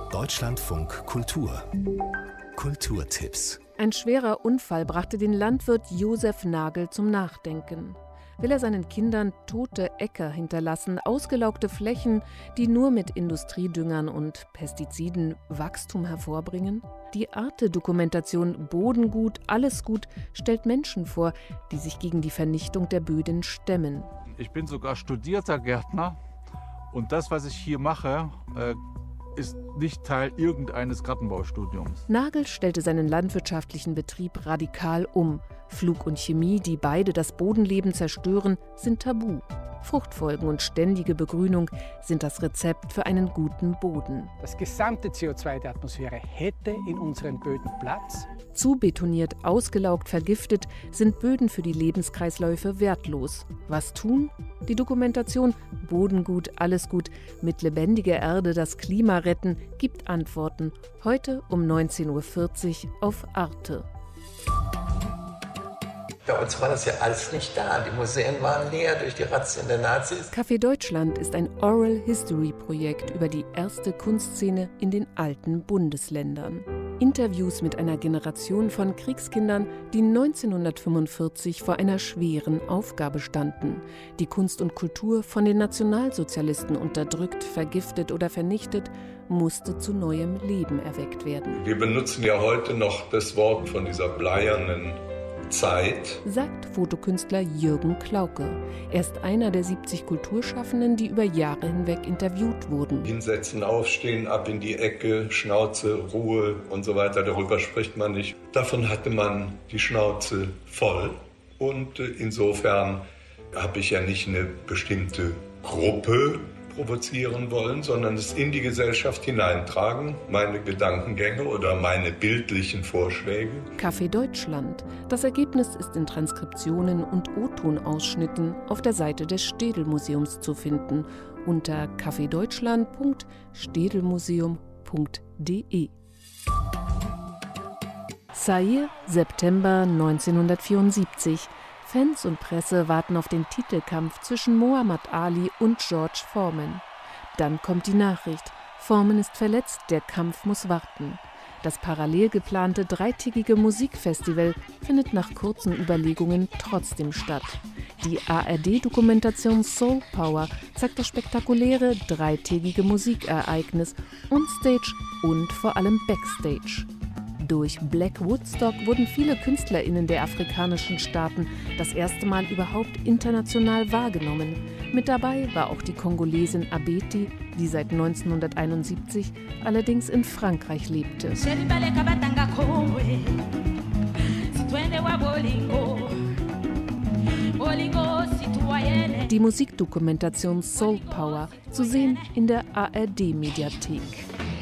Deutschlandfunk Kultur. Kulturtipps. Ein schwerer Unfall brachte den Landwirt Josef Nagel zum Nachdenken. Will er seinen Kindern tote Äcker hinterlassen, ausgelaugte Flächen, die nur mit Industriedüngern und Pestiziden Wachstum hervorbringen? Die Arte-Dokumentation Bodengut, alles gut stellt Menschen vor, die sich gegen die Vernichtung der Böden stemmen. Ich bin sogar studierter Gärtner und das, was ich hier mache, ist nicht Teil irgendeines Gartenbaustudiums. Nagel stellte seinen landwirtschaftlichen Betrieb radikal um. Flug und Chemie, die beide das Bodenleben zerstören, sind tabu. Fruchtfolgen und ständige Begrünung sind das Rezept für einen guten Boden. Das gesamte CO2 der Atmosphäre hätte in unseren Böden Platz. Zu betoniert, ausgelaugt, vergiftet sind Böden für die Lebenskreisläufe wertlos. Was tun? Die Dokumentation Bodengut, alles gut, mit lebendiger Erde das Klima retten, gibt Antworten. Heute um 19:40 Uhr auf Arte. Bei uns war das ja alles nicht da. Die Museen waren leer durch die Razzien der Nazis. Café Deutschland ist ein Oral History Projekt über die erste Kunstszene in den alten Bundesländern. Interviews mit einer Generation von Kriegskindern, die 1945 vor einer schweren Aufgabe standen. Die Kunst und Kultur, von den Nationalsozialisten unterdrückt, vergiftet oder vernichtet, musste zu neuem Leben erweckt werden. Wir benutzen ja heute noch das Wort von dieser bleiernen Zeit, sagt Fotokünstler Jürgen Klauke. Er ist einer der 70 Kulturschaffenden, die über Jahre hinweg interviewt wurden. Hinsetzen, aufstehen, ab in die Ecke, Schnauze, Ruhe und so weiter, darüber spricht man nicht. Davon hatte man die Schnauze voll und insofern habe ich ja nicht eine bestimmte Gruppe provozieren wollen, sondern es in die Gesellschaft hineintragen, meine Gedankengänge oder meine bildlichen Vorschläge. Café Deutschland. Das Ergebnis ist in Transkriptionen und O-Ton-Ausschnitten auf der Seite des Städel-Museums zu finden unter cafedeutschland.städelmuseum.de. Zaire, September 1974. Fans und Presse warten auf den Titelkampf zwischen Muhammad Ali und George Foreman. Dann kommt die Nachricht: Foreman ist verletzt, der Kampf muss warten. Das parallel geplante dreitägige Musikfestival findet nach kurzen Überlegungen trotzdem statt. Die ARD-Dokumentation Soul Power zeigt das spektakuläre dreitägige Musikereignis onstage und vor allem backstage. Durch Black Woodstock wurden viele KünstlerInnen der afrikanischen Staaten das erste Mal überhaupt international wahrgenommen. Mit dabei war auch die Kongolesin Abeti, die seit 1971 allerdings in Frankreich lebte. Die Musikdokumentation Soul Power zu sehen in der ARD-Mediathek.